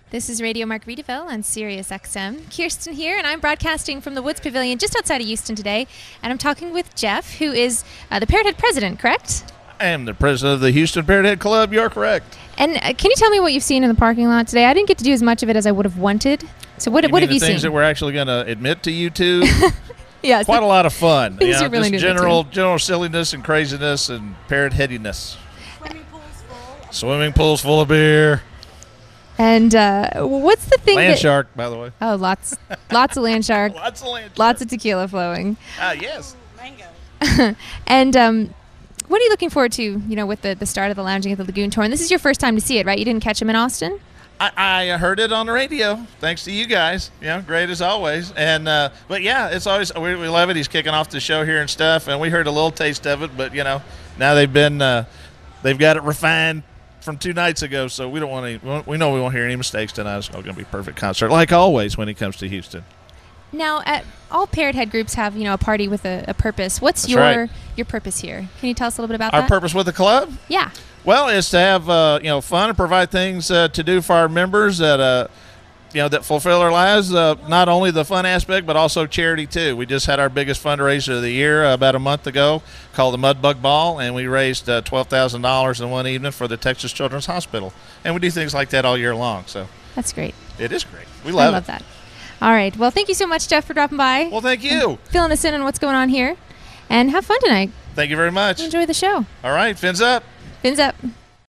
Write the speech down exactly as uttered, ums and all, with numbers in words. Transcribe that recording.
This is Radio Margaritaville on Sirius X M. Kirsten here, and I'm broadcasting from the Woods Pavilion just outside of Houston today. And I'm talking with Jeff, who is uh, the Parrot Head president, correct? I am the president of the Houston Parrot Head Club. You're correct. And uh, can you tell me what you've seen in the parking lot today? I didn't get to do as much of it as I would have wanted. So what, you what mean have you the things seen? that we're actually going to admit to you two? Yes, Quite a lot of fun. Things You know, you're really just new to. general, general silliness and craziness and parrot headiness. Swimming pools full. Swimming pools full of beer. And uh, what's the thing Land that... shark, by the way. Oh, lots, lots of land shark. Lots of land shark. Lots of tequila flowing. Ah, yes. Mango. And um, what are you looking forward to, you know, with the, the start of the Lounging at the Lagoon tour? And this is your first time to see it, right? You didn't catch him in Austin? I, I heard it on the radio, thanks to you guys. You know, great as always. And uh, but yeah, it's always we, we love it. He's kicking off the show here and stuff, and we heard a little taste of it. But you know, now they've been uh, they've got it refined from two nights ago, so we don't want any. We know we won't hear any mistakes tonight. It's going to be a perfect concert, like always when it comes to Houston. Now, at all Parrot Head groups have, you know, a party with a, a purpose. What's That's your right. your purpose here? Can you tell us a little bit about Our that? purpose with the club? Yeah. Well, it's to have uh, you know fun and provide things uh, to do for our members that uh, you know that fulfill our lives. Uh, not only the fun aspect, but also charity too. We just had our biggest fundraiser of the year uh, about a month ago, called the Mudbug Ball, and we raised uh, twelve thousand dollars in one evening for the Texas Children's Hospital. And we do things like that all year long. So That's great. it is great. We love, I love it. that. All right. Well, thank you so much, Jeff, for dropping by. Well, thank you. Filling us in on what's going on here. And have fun tonight. Thank you very much. Enjoy the show. All right, fins up. Fins up.